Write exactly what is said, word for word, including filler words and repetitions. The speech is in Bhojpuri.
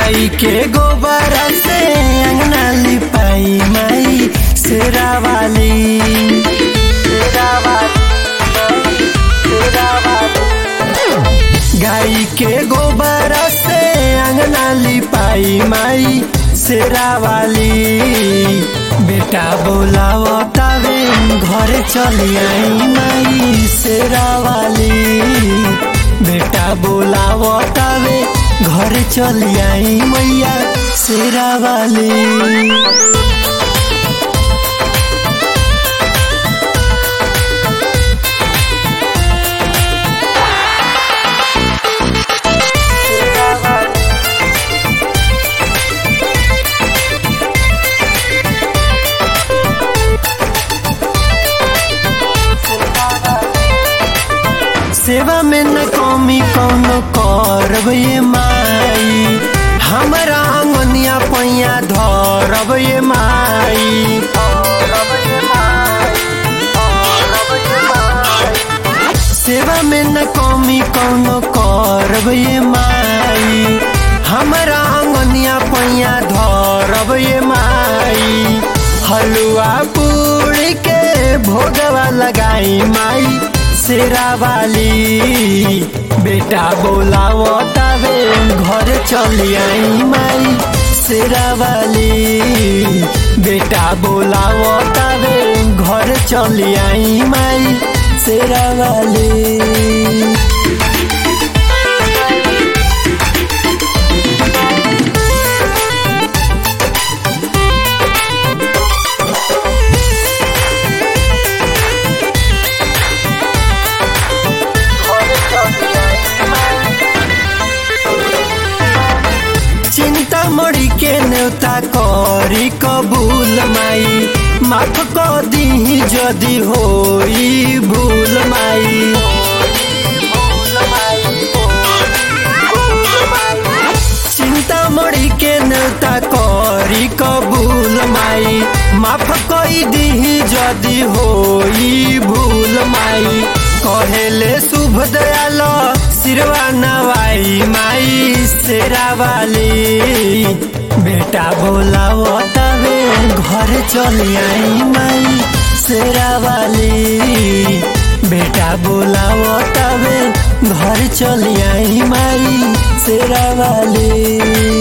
गाई के गोबर से अंगना लिपाई माई शेरा वाली शेरा वाली शेरा वाली। गाई के गोबर से अंगना लिपाई माई शेरा वाली। बेटा बोलावतावे घर चली आई माई शेरा वाली। बेटा बोलावतावे घर चली आई मैया शेरा वाली। सेवा में न कमी कौनो करब ये माई। हमरा अंगनिया पैया धरब ये माई। सेवा में न कमी कौनो करब ये माई। हमरा अंगनिया पैया धरब ये माई। हलुआ पूरी के भोगवा लगाई माई शेरा वाली। बेटा बोलावतावे घर चली आई माई शेरा वाली। बेटा बोलावतावे घर चली आई माई शेरा वाली। चिंता मड़ी के नेवता करी कबूल माई। माफ कर दी जदि होई भूल माई। चिंता मड़ी के नेवता करी कबूल माई। माफ कर दी जदि होई भूल माई। कहेले शुभ दयाल सिरवा नवाई माई शेरा वाली। बेटा बोलावतावे घर चली आई माई शेरा वाली। बेटा बोलावतावे घर चली आई माई शेरा वाली।